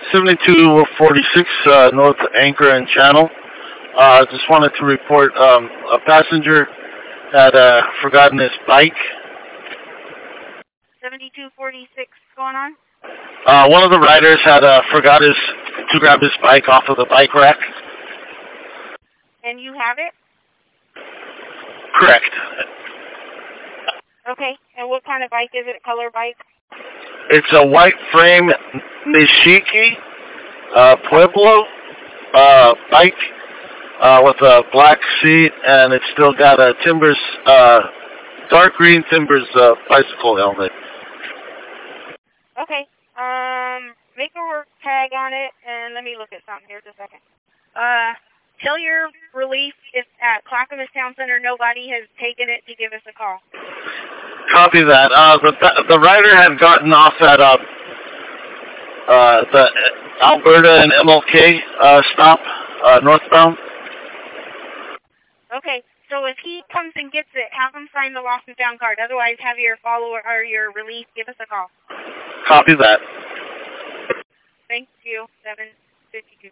7246 North Anchor and Channel. Just wanted to report a passenger had forgotten his bike. 7246 going on? One of the riders had forgot to grab his bike off of the bike rack. And you have it? Correct. Okay, and what kind of bike is it? Color bike? It's a white frame Nishiki Pueblo bike with a black seat, and it's still got a Timbers, dark green Timbers bicycle helmet. Okay, make a work tag on it, and let me look at something here just a second. Tell your relief if at Clackamas Town Center nobody has taken it to give us a call. Copy that. The rider had gotten off at the Alberta and MLK stop, northbound. Okay, so if he comes and gets it, have him sign the lost and found card. Otherwise, have your follower or your relief give us a call. Copy that. Thank you. 752.